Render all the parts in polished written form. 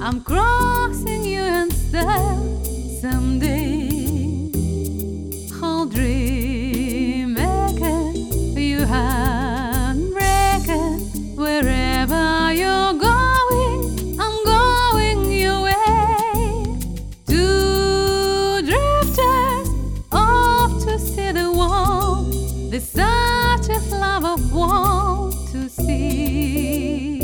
I'm crossing you in style someday. I'll dream again, you heartbreaker. Wherever you're going, I'm going your way. Two drifters off to see the world. There's such a love of want to see.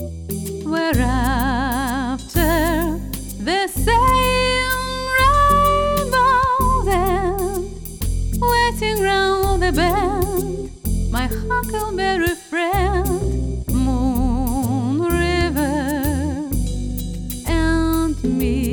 Whereafter the same rainbows end, waiting round the bend, my huckleberry friend, moon, river, and me.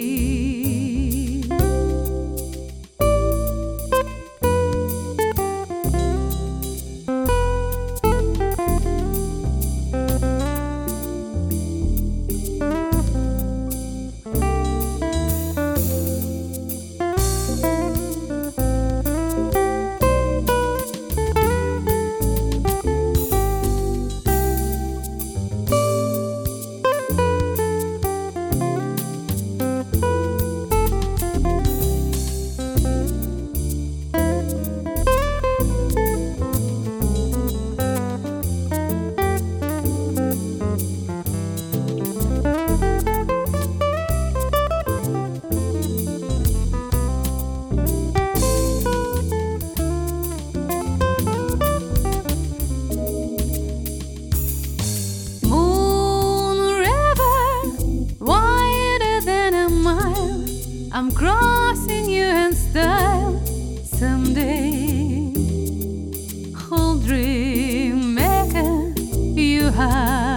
I'm crossing you in style someday. Whole dream maker, you have